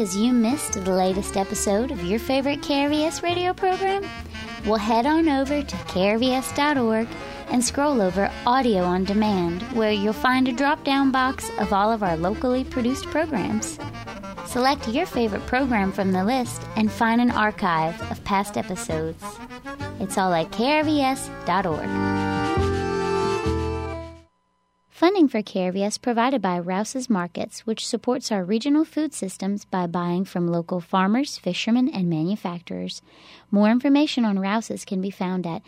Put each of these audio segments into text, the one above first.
because you missed the latest episode of your favorite KRVS radio program? Well, head on over to krvs.org and scroll over Audio on Demand, where you'll find a drop-down box of all of our locally produced programs. Select your favorite program from the list and find an archive of past episodes. It's all at krvs.org. Funding for KRVS provided by Rouse's Markets, which supports our regional food systems by buying from local farmers, fishermen, and manufacturers. More information on Rouse's can be found at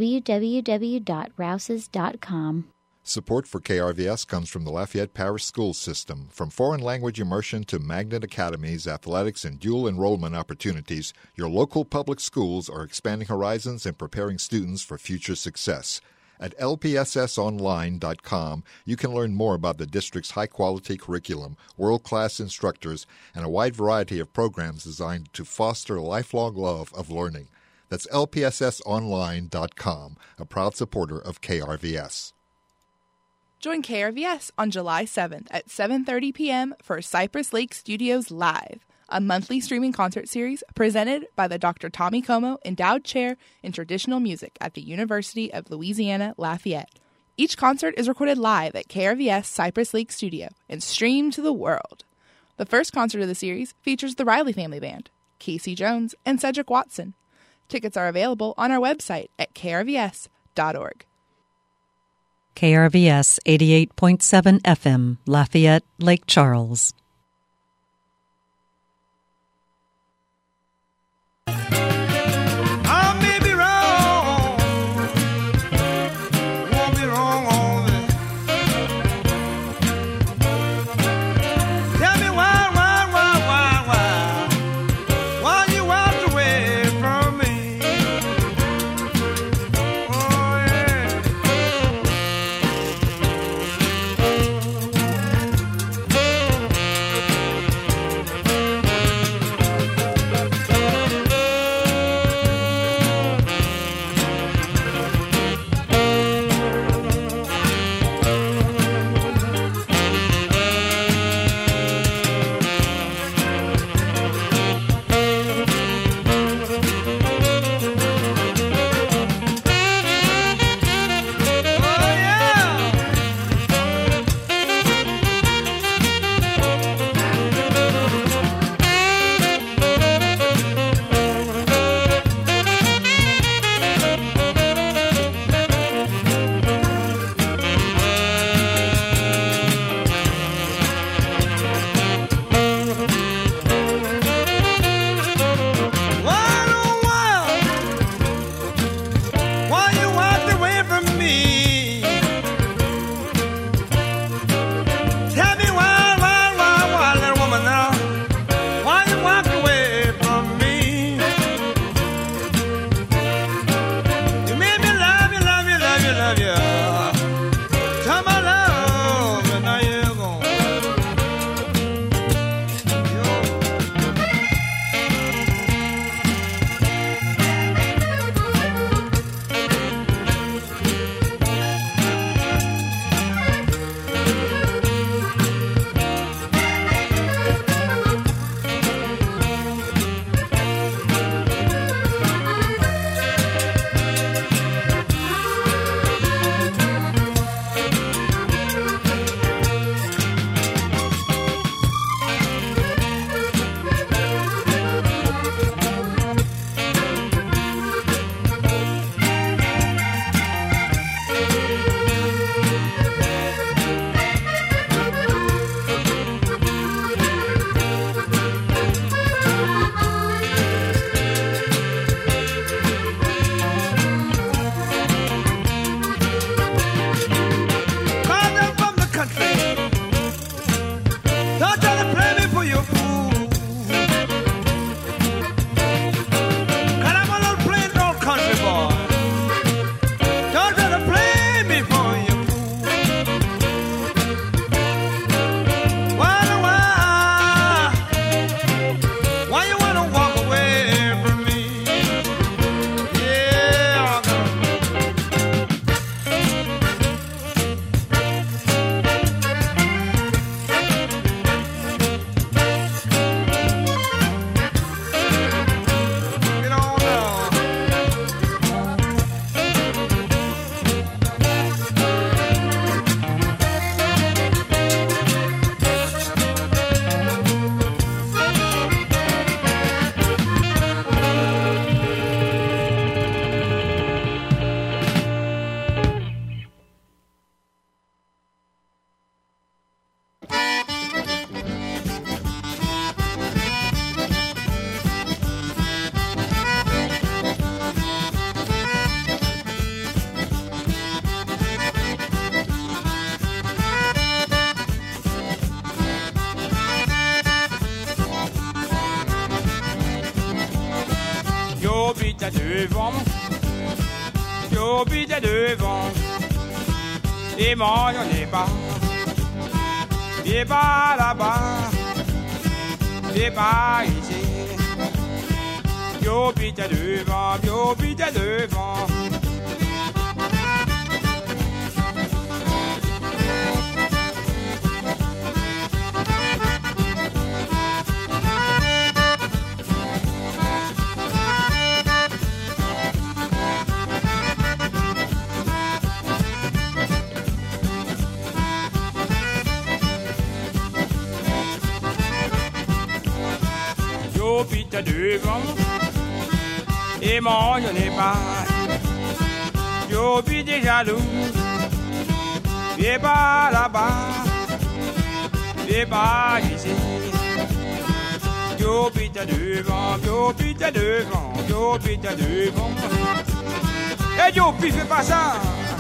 www.rouses.com. Support for KRVS comes from the Lafayette Parish School System. From foreign language immersion to magnet academies, athletics, and dual enrollment opportunities, your local public schools are expanding horizons and preparing students for future success. At lpssonline.com, you can learn more about the district's high-quality curriculum, world-class instructors, and a wide variety of programs designed to foster a lifelong love of learning. That's lpssonline.com, a proud supporter of KRVS. Join KRVS on July 7th at 7:30 p.m. for Cypress Lake Studios Live, a monthly streaming concert series presented by the Dr. Tommy Como Endowed Chair in Traditional Music at the University of Louisiana Lafayette. Each concert is recorded live at KRVS Cypress Lake Studio and streamed to the world. The first concert of the series features the Riley Family Band, Casey Jones, and Cedric Watson. Tickets are available on our website at krvs.org. KRVS 88.7 FM, Lafayette, Lake Charles. J'habite à devant, j'habite à devant. Et moi y'en ai pas, et pas là-bas, et pas ici. J'habite à devant, j'habite à devant. J'habite à devant, et moi y'en ai pas. J'habite des jaloux, et pas là-bas, et pas ici. J'habite à devant, j'habite à devant, j'habite à devant. Et Jopi, fais pas ça!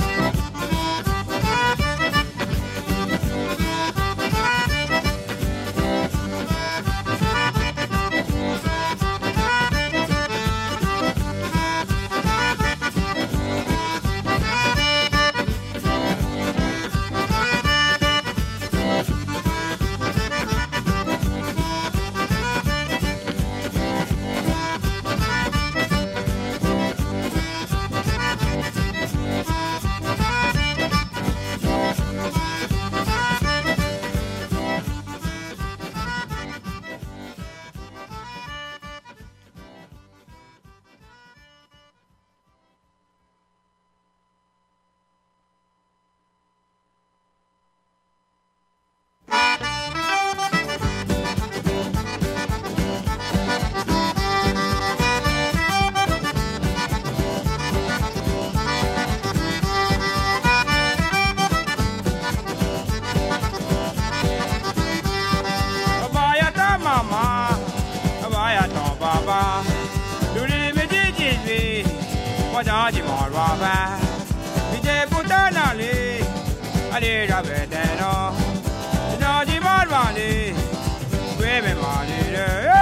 Di morva, mi de puttana lì, allì da vedeno, no di morva lì, qui mi mali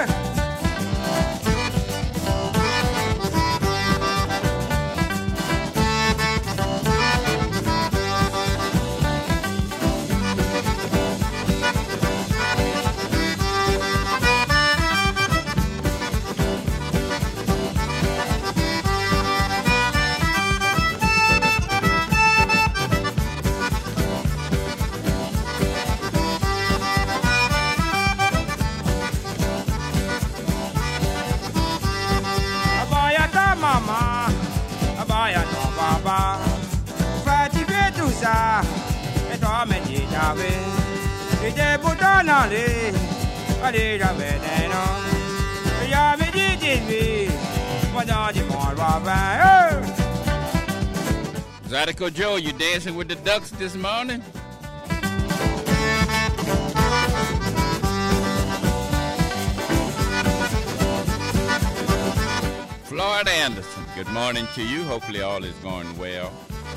e toi me di jave e te puttana lì allì da vedeno ya me di guarda di morva. Zydeco Joe, you dancing with the ducks this morning? Floyd Anderson, good morning to you. Hopefully all is going well.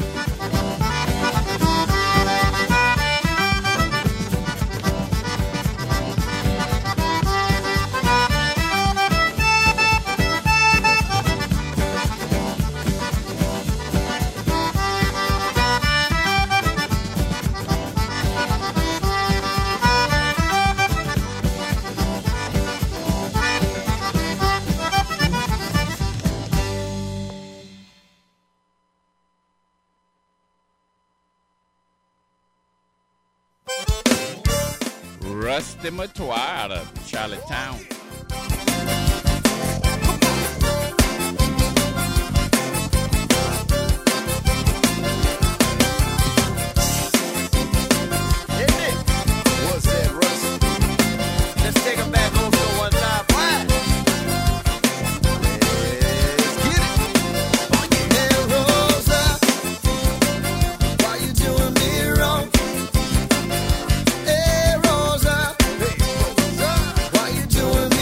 Rusty Matoir out of Charlottetown. What's that, Rusty? Let's take him back home to one time. Let's get it. Hey, Rosa, why you doing me wrong? Hey, Rosa, why you doing me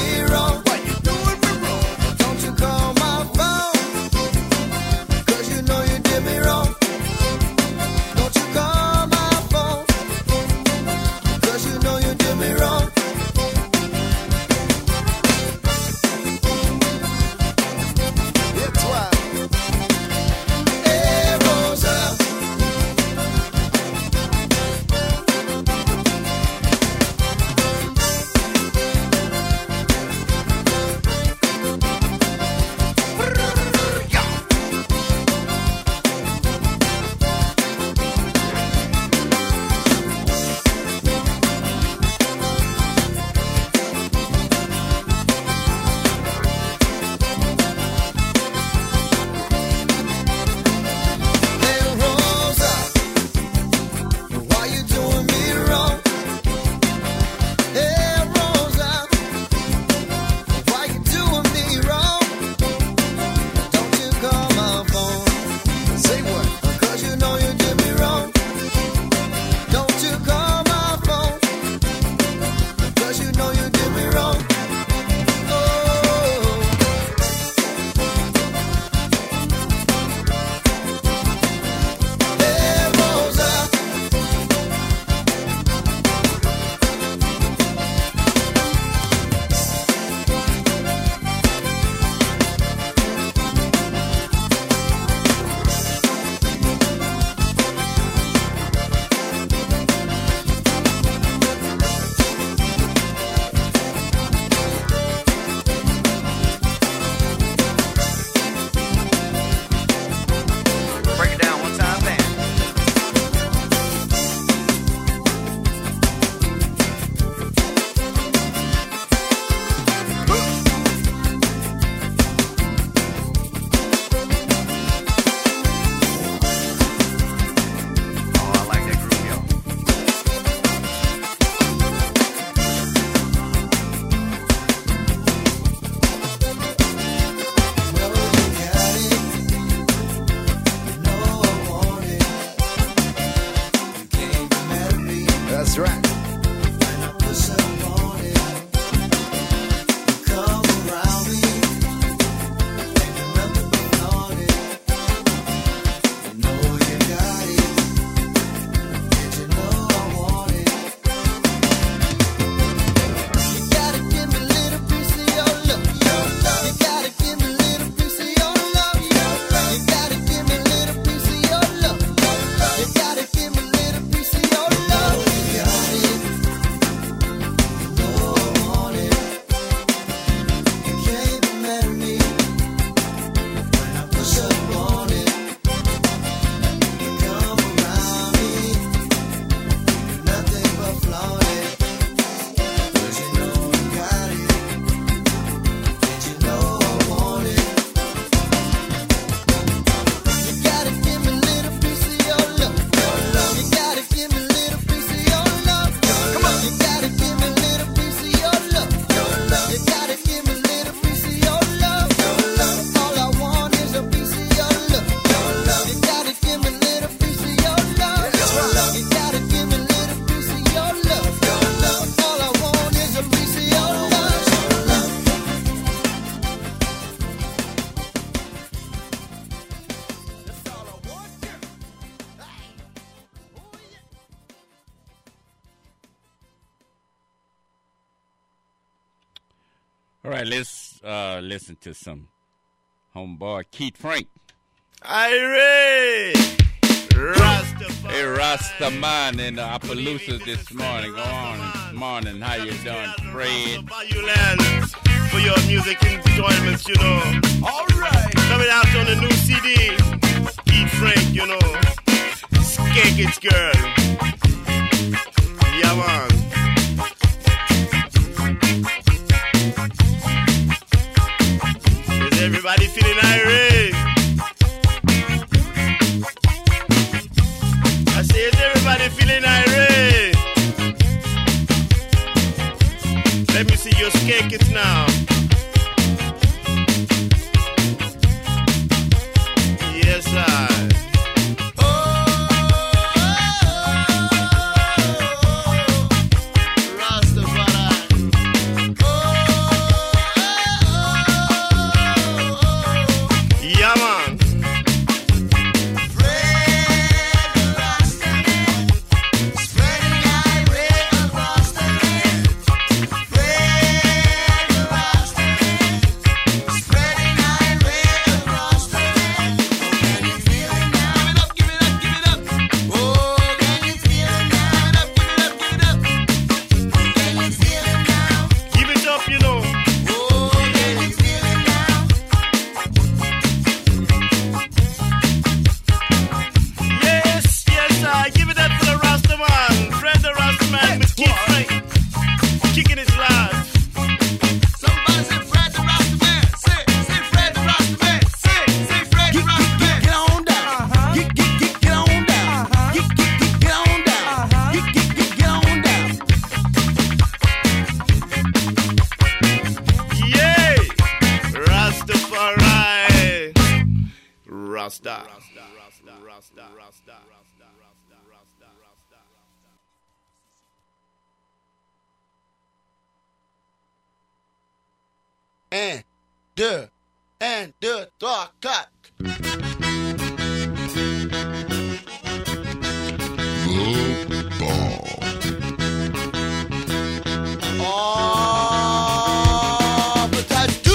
right. All right, let's listen to some homeboy Keith Frank. Irie! Rastafari! Hey, Rastaman in the Appaloosas this morning. Go on. Morning. How you doing, Fred? Violence for your music enjoyments, you know. All right. Coming out on the new CD. Keith Frank, you know. Skank it, girl. Yeah, man. Is everybody feeling irate? I say, is everybody feeling irate? Let me see your skank it now. Yes, I. Un, deux, trois, quatre. Oh, but I do.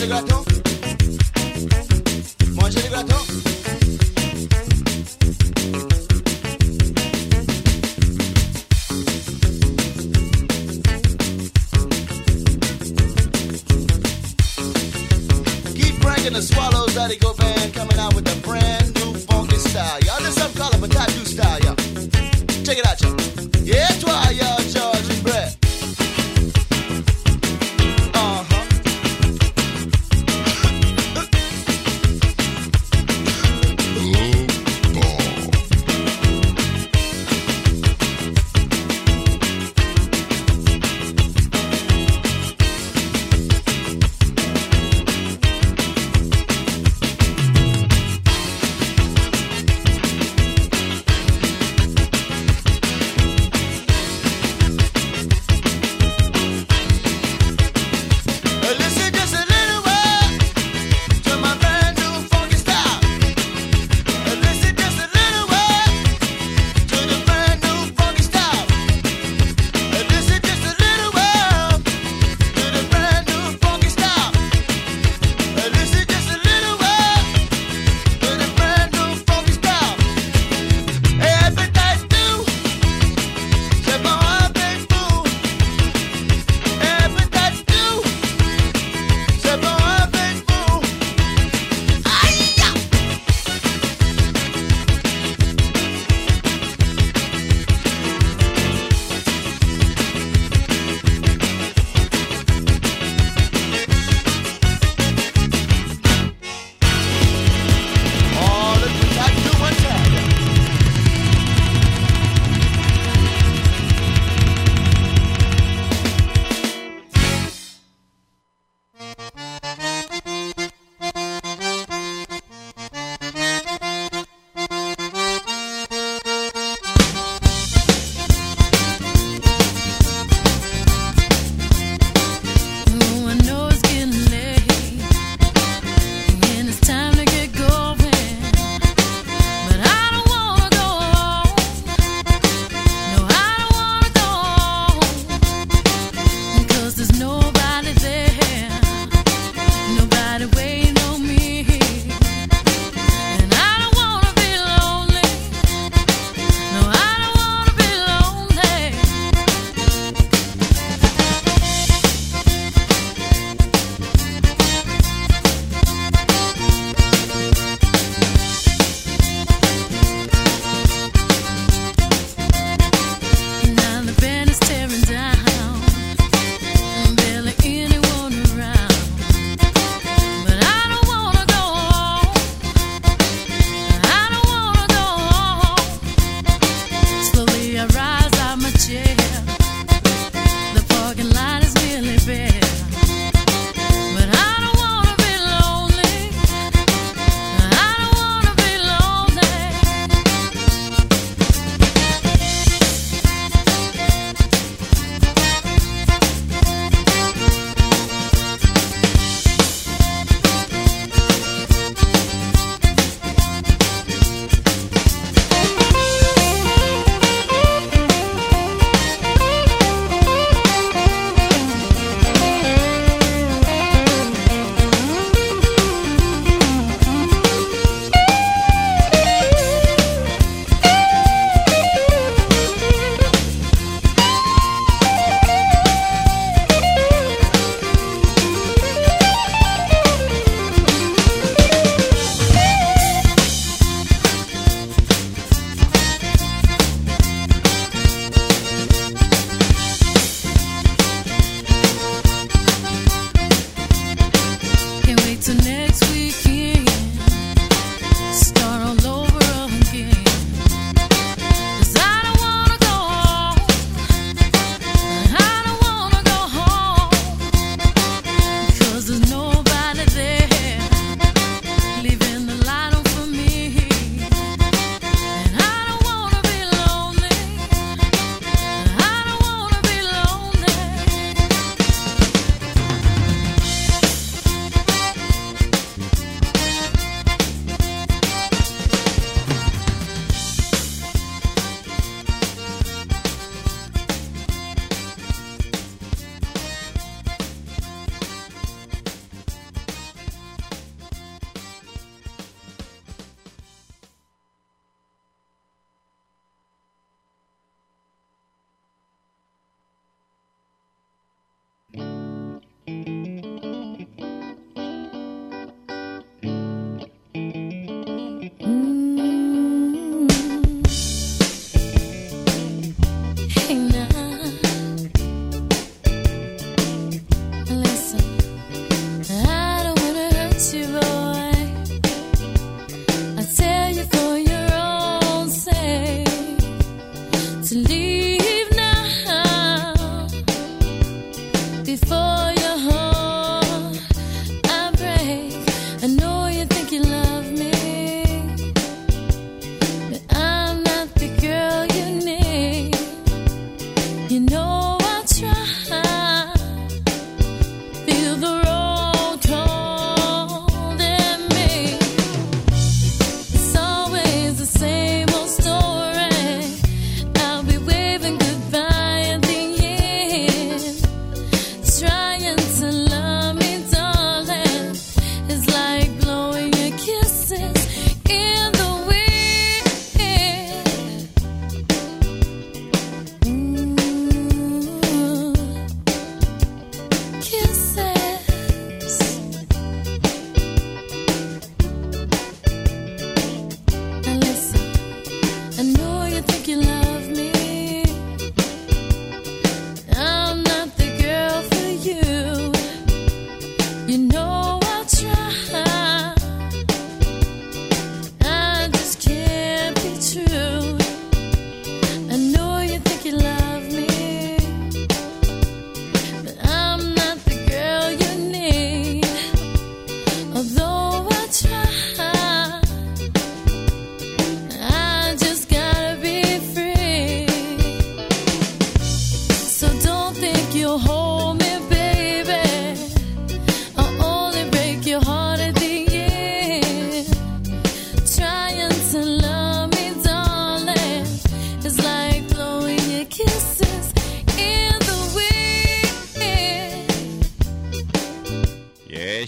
le gratton. Mangez le gratton. Keep cranking the Swallows, Daddy Go Band, coming out with a brand new funky style. Y'all just some call it a tattoo style, y'all. Check it out, y'all. Yeah, toi, y'all, George and Brett.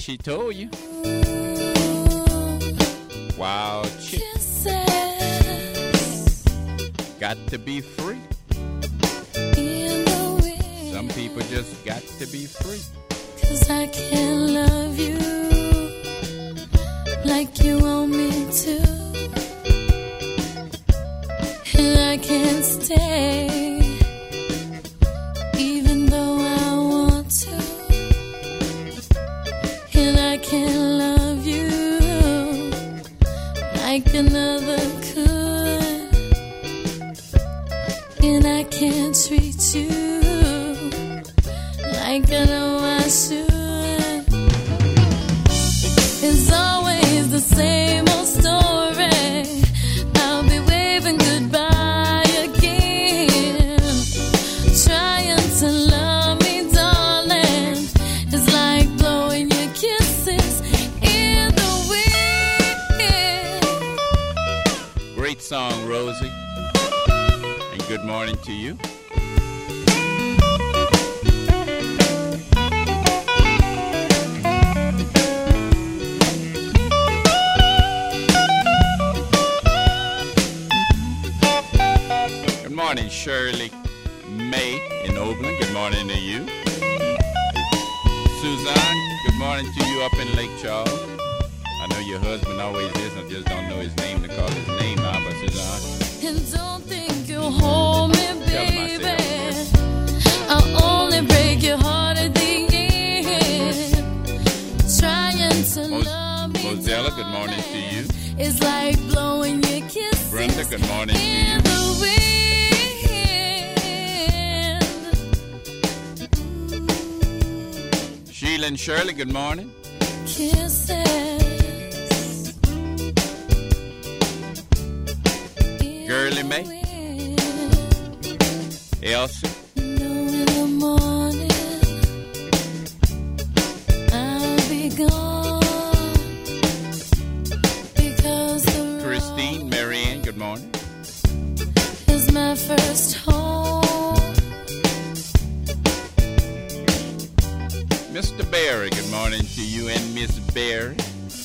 she told you. Wild chick. Got to be free. Some people just got to be free. 'Cause I can't love you like you want me to, and I can't stay even though I want to, and I can't love you like another could, and I can't treat you like I know I should. It's always the same old story. I'll be waving goodbye again, trying to love me, darling. It's like blowing your kisses in the wind. Great song, Rosie. And good morning to you. Good morning, Shirley May in Oakland. Good morning to you. Suzanne, good morning to you up in Lake Charles. I know your husband always is. I just don't know his name to call his name out, but Suzanne. And don't think you'll hold me, baby. I'll only break your heart at the end. Trying to love me, Mozella, good morning to you. it's like blowing your kisses Brenda, good morning to in you. the wind. Sheila and Shirley, good morning. Kisses. Girly May. Elsie. In the morning, I'll be gone because the Christine, Marianne, good morning. road is my first home. Mr. Barry, good morning to you and Miss Barry.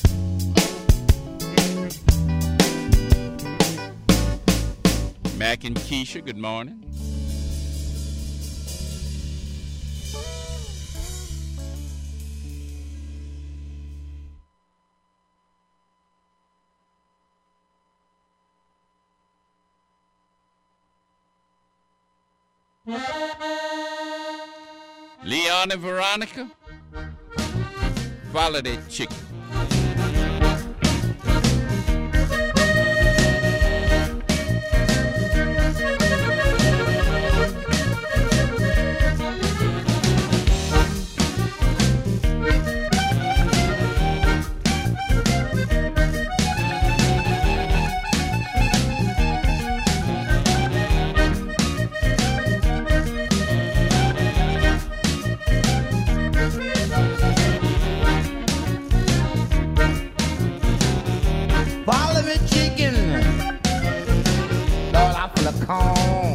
Mac and Keisha, good morning. Leon and Veronica, follow that chicken. Follow me, chicken. Lord, I'm full of corn.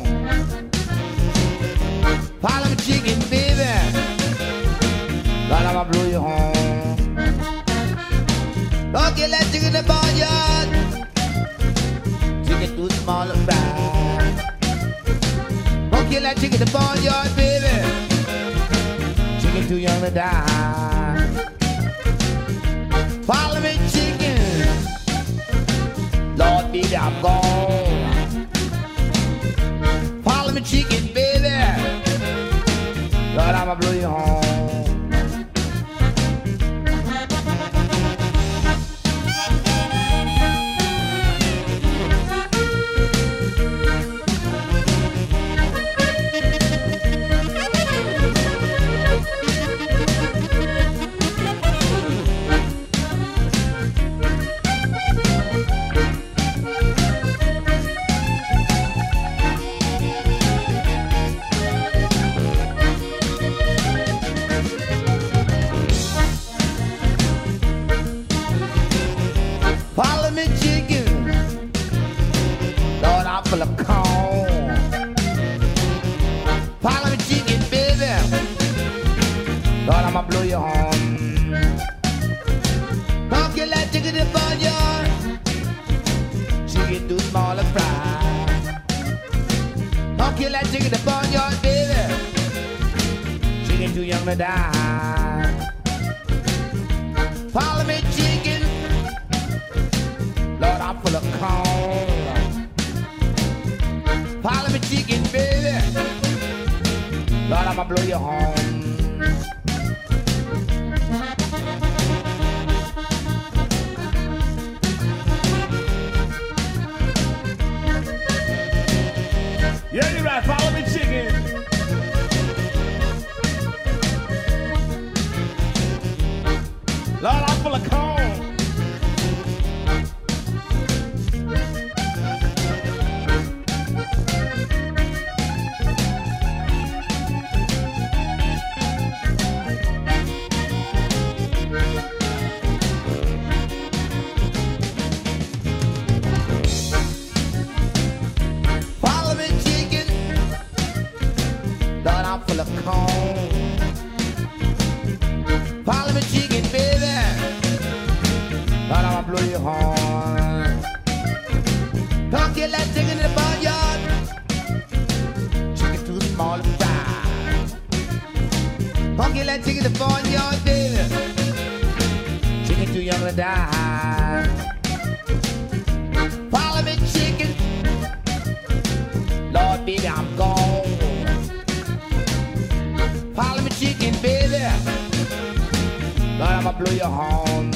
Follow me, chicken, baby. Lord, I'ma blow you home. Don't get that chicken in the barnyard. Chicken too small to fry. Don't kill that chicken in the barnyard, baby. Chicken too young to die. Follow me, chicken. Lord, baby, I'm gone. Follow me, chicken, baby. Lord, I'ma blow you home. Follow me, chicken. Lord, I'm full of corn. Follow me, chicken, baby. Lord, I'ma blow you home. Don't kill that chicken in the barnyard, baby. Chicken too young to die. Parliament chicken, Lord, I'm full of corn. Parliament chicken, baby, Lord, I'ma blow you home. Yeah, you're right. Follow me, chicken. Lord, I'm full of corn. Full of corn. Parliament chicken, baby. Lord, I'ma blow your horn. Don't kill that chicken in the barnyard. Chicken too small to fry. Don't kill that chicken in the barnyard, baby. Chicken too young to die. Parliament chicken. Lord, baby, I'm gone. Parliament chicken, baby. Lord, I'ma blow your horn.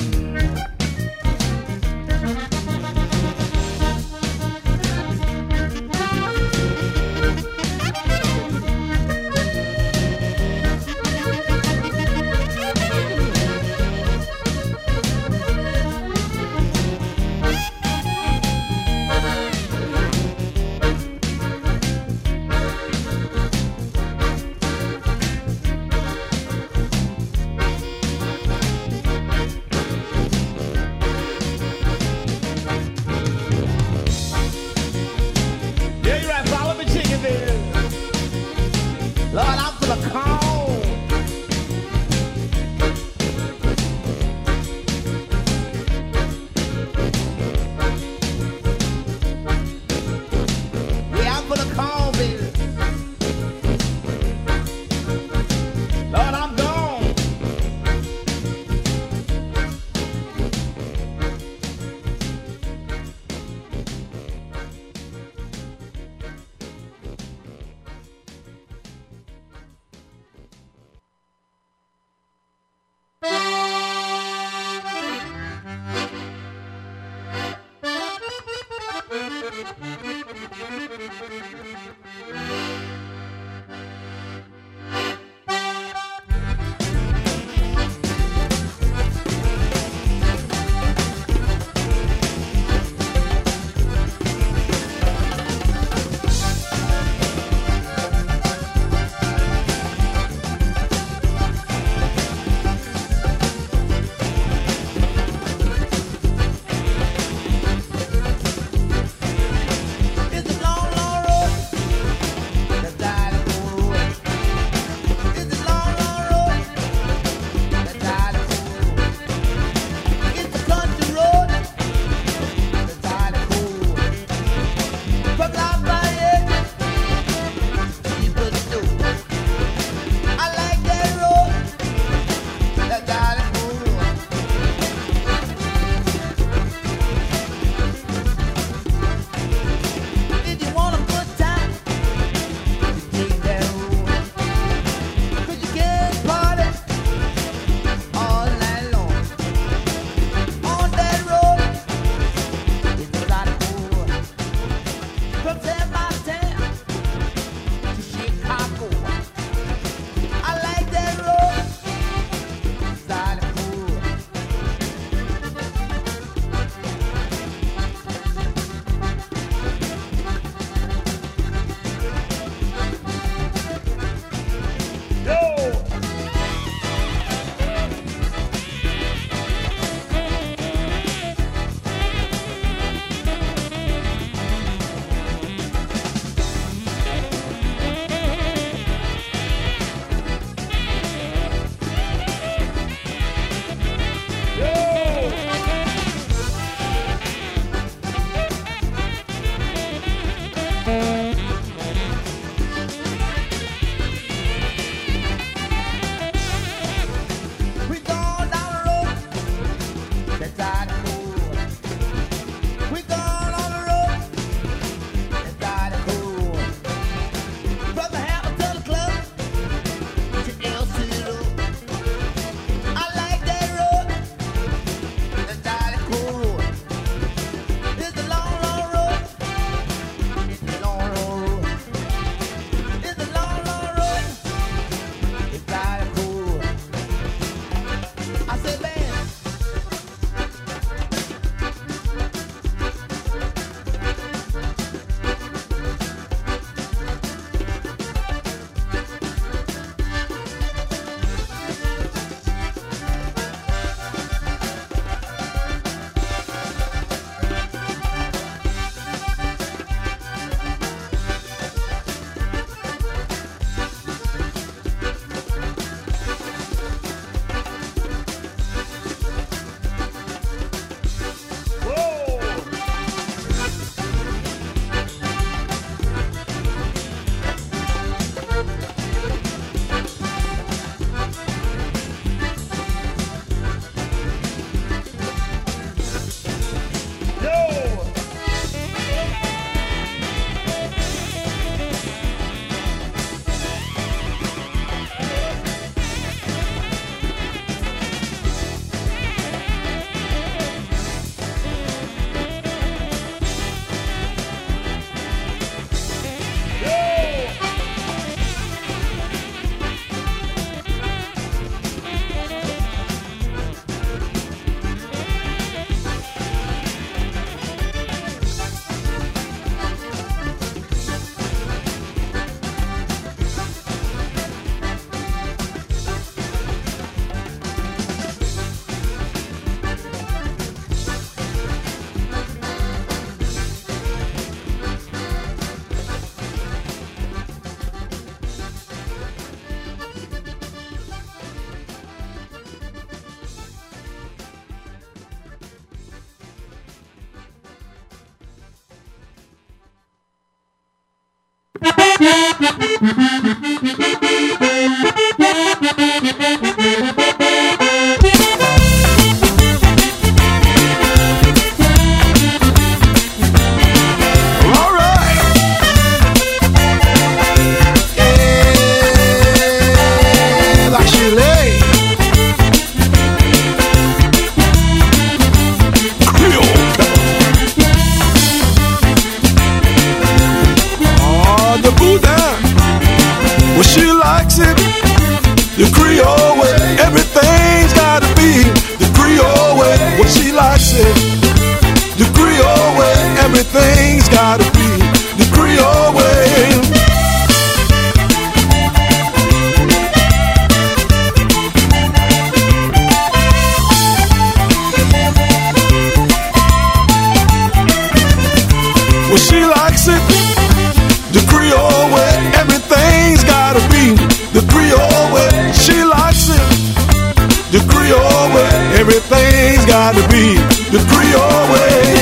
Everything's got to be the Creole way.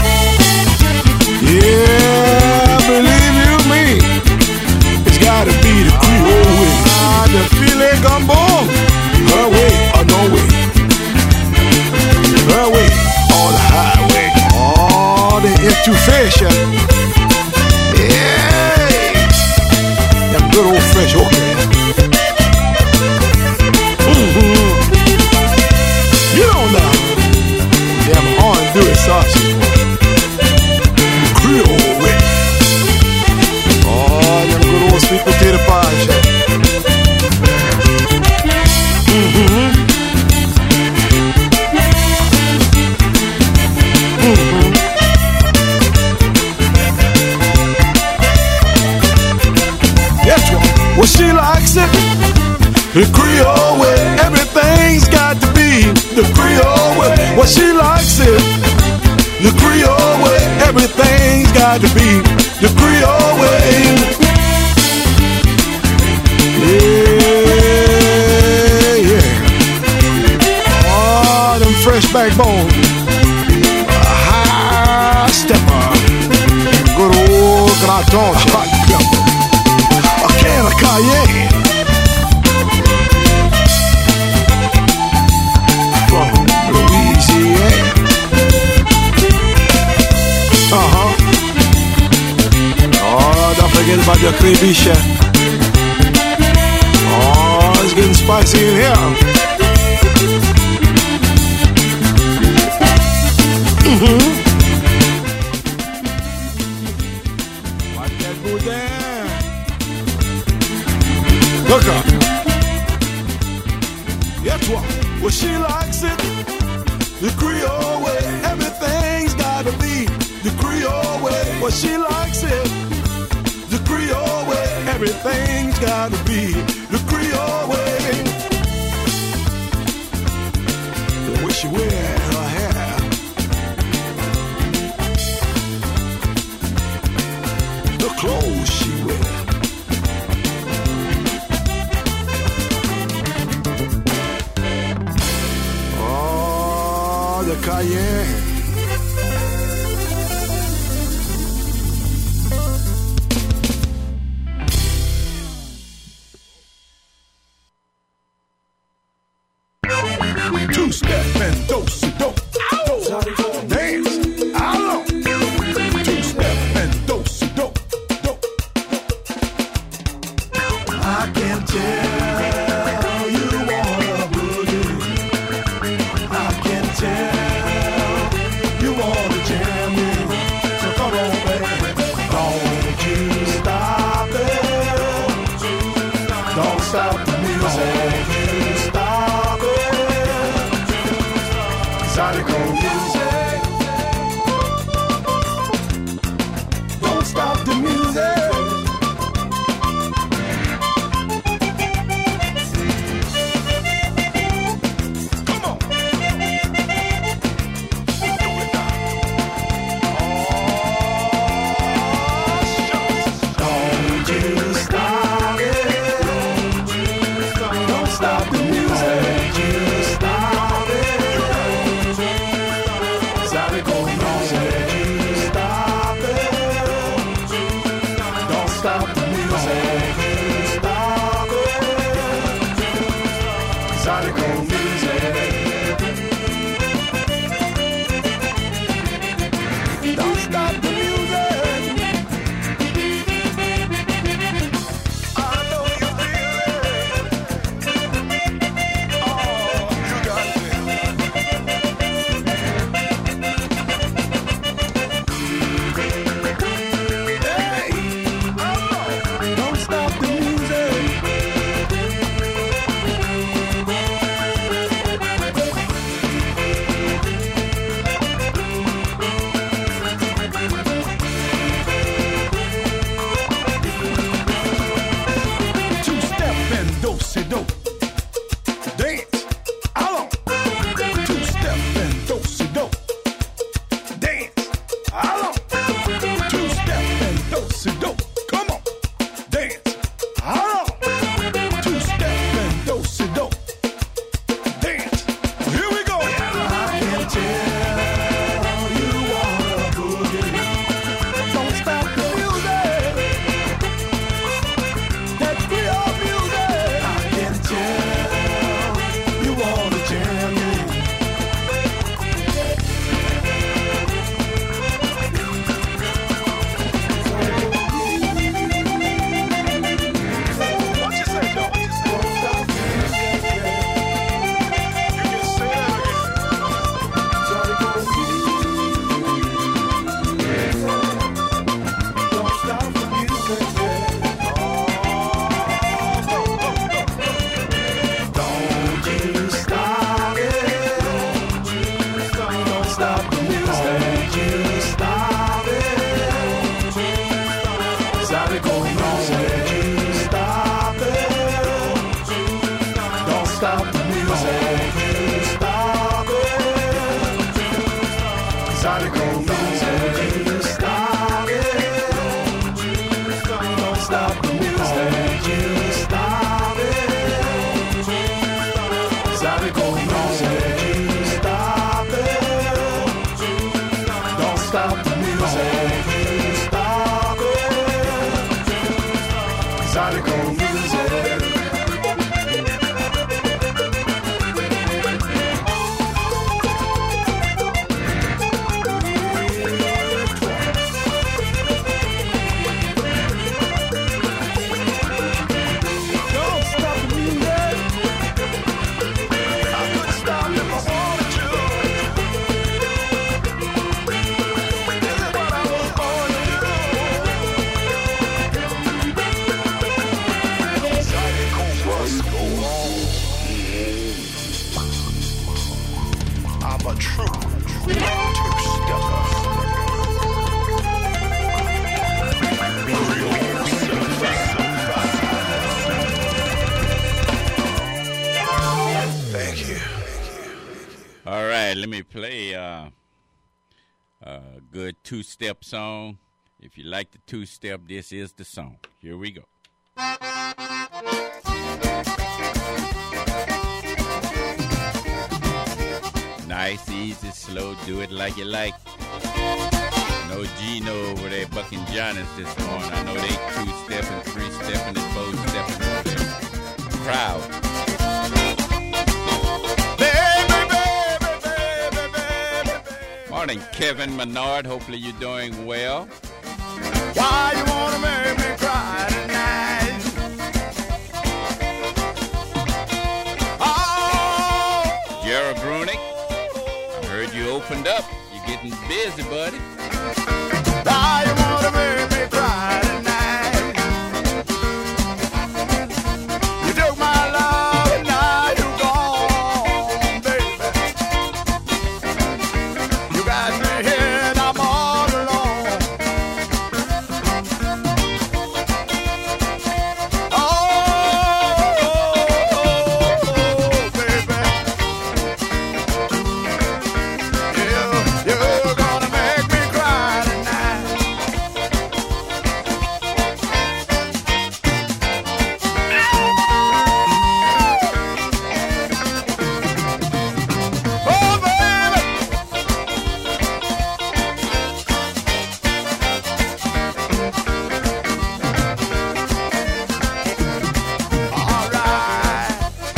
Yeah, believe you me, it's got to be the Creole way. The filet gumbo, her way or no way. Her way or the highway. Oh, the intufation. Yeah, that good old fresh okra. You don't know. Damn hard to do it sausage. Creole way. Oh, them good old sweet potato pie shit. That's what. Well, she likes it. The Creole way. Everything's got to be the Creole way. Well, she likes it. The Creole way. Everything's got to be the Creole way. Yeah, yeah. Oh, them fresh backbone. A high stepper. Good old graton. Hot pepper. A can of cayenne. Oh, don't forget about your crayfish. Oh, it's getting spicy in here. Watch that food there. Look up. Guess what? Well, she likes it. The Creole way. Everything's gotta be the Creole way. Well, she likes it. The Creole way. Everything's gotta be the Creole way. The way she wear her hair. The clothes she wear. Oh, the cayenne. Two-step and do-si-do. Dance, along. Two-step and do-si-do. I can tell you wanna boogie. I can tell you wanna jam me. So come on, baby. Don't you stop it. Don't stop the music. Don't stop the music. Come on. Do it now. Don't you stop it. Don't stop the music. Don't you stop it. two-step and do-si-do. Dance. Hello. Two-step and do-si-do. Come on. Dance. Hello. Two-step and do-si-do. Dance. Here we go. I can tell you wanna boogie. Don't stop the music. That's Creole music. I can tell you wanna jam it. What you say, Joe? What you say? Don't stop the music. You can say that again. Johnny goes, don't stop the music. Don't you stop it. Don't stop the music. Don't you stop it. Stop it going on. Don't you stop it. Don't stop the music. Don't you stop it. Stop it going on. Don't you stop it. Don't stop the music. Don't you stop it. Stop it going on. Don't you stop it. Don't stop the music. Don't you stop it. Stop it going music. Don't stop the music. I could stop if I wanted to. This is what I was born to do. I'm a true two-stepper. Thank you. All right, let me play a good two-step song. If you like the two-step, this is the song. Here we go. Nice, easy, slow, do it like you like. No Gino over there bucking Johnny's this morning. I know they two-stepping, three-stepping, and four-stepping over there. Proud. Morning, Kevin Menard. Hopefully you're doing well. Why you wanna make me cry tonight? Oh, Gerald Brunick, I heard you opened up. You're getting busy, buddy. why you wanna make me cry tonight? You took my love and now you gone, baby. You got me here and I'm all alone. Oh, baby. You're gonna make me cry tonight. Oh, baby. All right.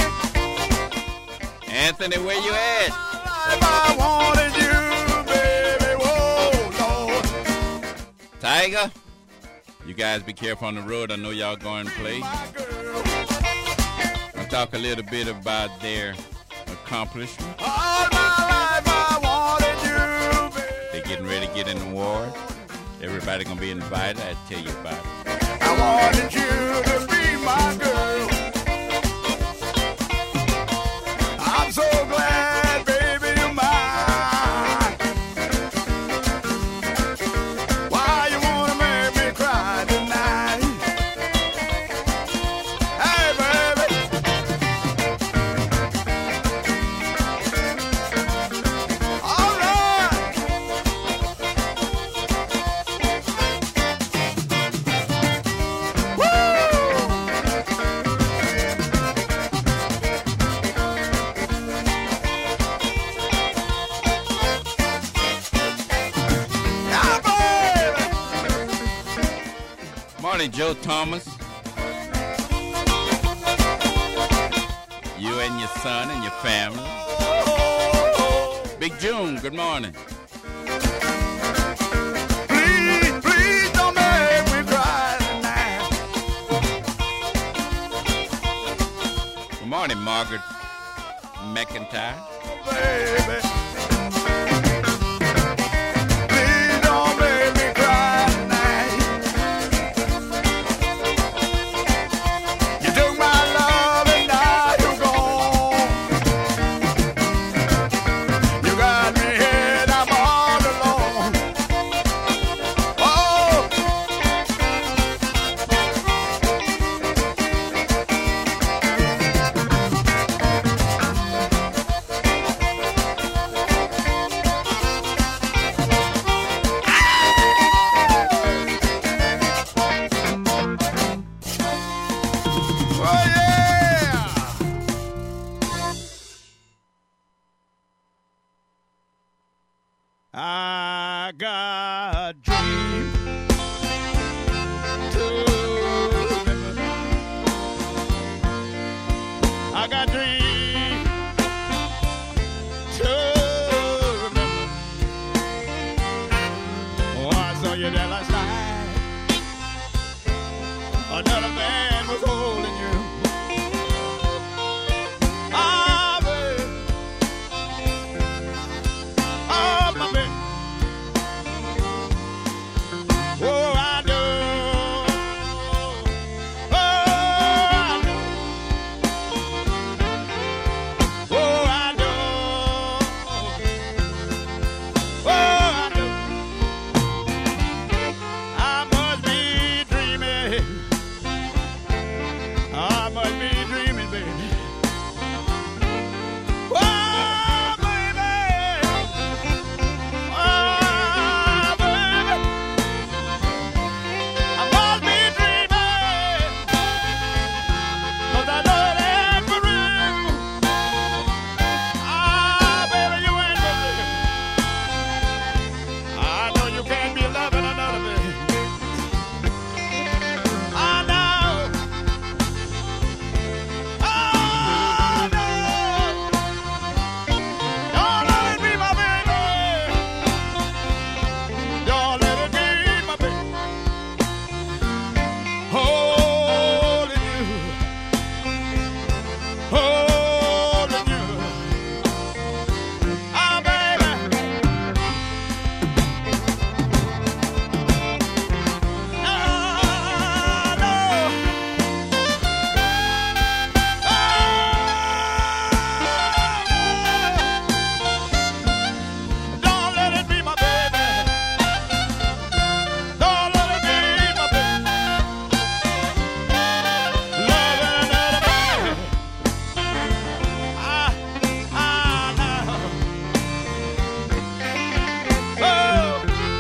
Anthony, where you at? If I wanted you, baby, whoa, Lord. Tiger? You guys be careful on the road. I know y'all going to play. I'll talk a little bit about their accomplishment. All my life I wanted you, baby. They're getting ready to get an award. Everybody going to be invited. I'll tell you about it. I wanted you to be my girl. I'm so glad, baby, you're mine. Why you wanna make me cry tonight? Hey, baby. morning, Joe Thomas. You and your son and your family. Big June, good morning. Please, please don't make me cry tonight. Good morning, Margaret McIntyre. Baby. Please don't make me cry tonight. You took my love and now you're gone. You got me here, I'm all alone. Oh. Oh, yeah. I got a dream to remember. I got a dream to remember. Oh, I saw you there last night. Another man was holding you. Ah, baby. Oh, my baby. Oh, I know. Oh, I know. Oh, I know. Oh, I know. I must be dreaming. I must be dreaming, baby. Oh, baby. Oh, baby. I must be dreaming. 'Cause I know it ain't for real. Ah, baby, you ain't for real. I know you can't be loving another, baby. I know. Oh, no. Don't let it be my baby. Don't let it be my baby. Holding you. Holding you. Ah, baby. Ah, no. Don't let it be my baby. Don't let it be my baby. Loving another baby. Now. Oh.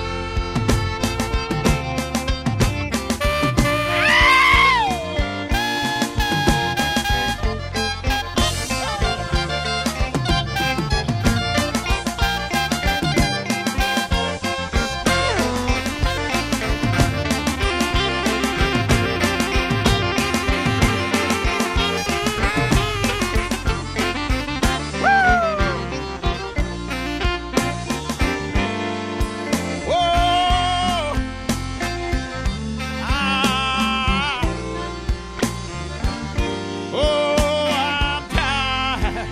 Whoa. Oh, I'm tired.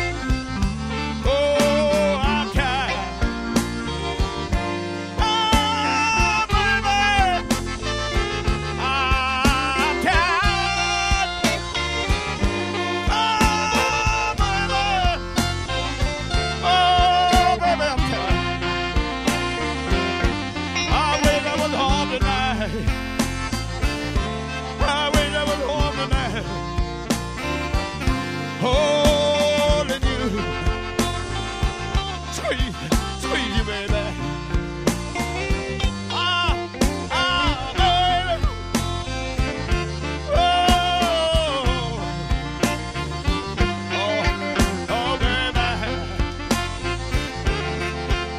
Oh, I'm tired. Oh, baby. I'm tired. Oh, baby. Oh, baby, I'm tired. I wish I was home tonight. I wish I was home tonight. Holding you. Squeeze you, baby. Baby. Oh, baby.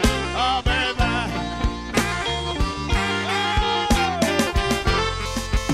Oh, baby.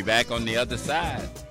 back on the other side.